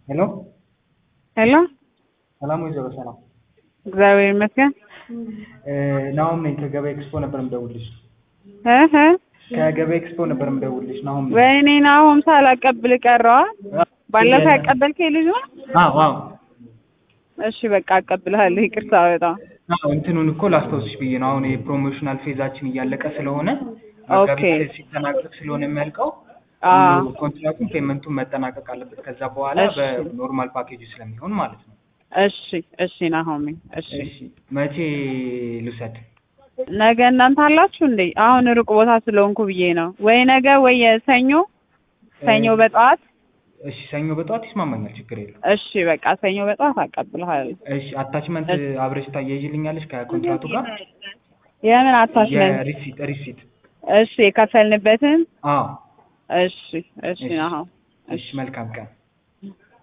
ሄሎ ሄሎ ሰላም ወይዘሮ ሰላም እግዚአብሔር ይመስገን። ናሆም ነኝ ከገበያ ኤክስፖ ነበር የምደውልልሽ። እህ ከገበያ ኤክስፖ ነበር የምደውልልሽ ናሆም ነኝ። ወይኔ ናሆም ሳላቀብል ቀረዋ። ባለፈው ያቀበልከኝ ልጅ ነው? አዎ አዎ። እሺ በቃ አቀብልሃለሁ። ይቅርታ በጣም እንትኑን እኮ ላስታውስሽ ብዬ ነው። አሁን የፕሮሞሽናል ፌዛችን እያለቀ ስለሆነ ኦኬ መጋቢት ሲጠናቀቅ ስለሆነ የሚያልቀው ኮንትራክቱን ፔመንቱን መጠናቀቅ አለበት። ከዛ በኋላ እሺ በኖርማል ፓኬጅ ስለሚሆን ማለት ነው። እሺ እሺ ናሆሜ እሺ እሺ መቼ ልውሰድ? ነገ እናንተ አላችሁ እንዴ? አሁን ሩቅ ቦታ ስለሆንኩ ብዬ ነው። ወይ ነገ ወይ ሰኞ በጠዋት። እሺ ሰኞ በጠዋት ይስማማኛል፣ ችግር የለም። እሺ በቃ ሰኞ በጠዋት አቀብልሃለሁ። እሺ አታችመንት አብረሽ ታያይዥልኛለሽ ከኮንትራቱ ጋር? የምን አታችመንት? ሪሲት። እሺ የከፈልንበትን? አዎ እሺ እሺ ናሆም እሺ መልካም ቀን።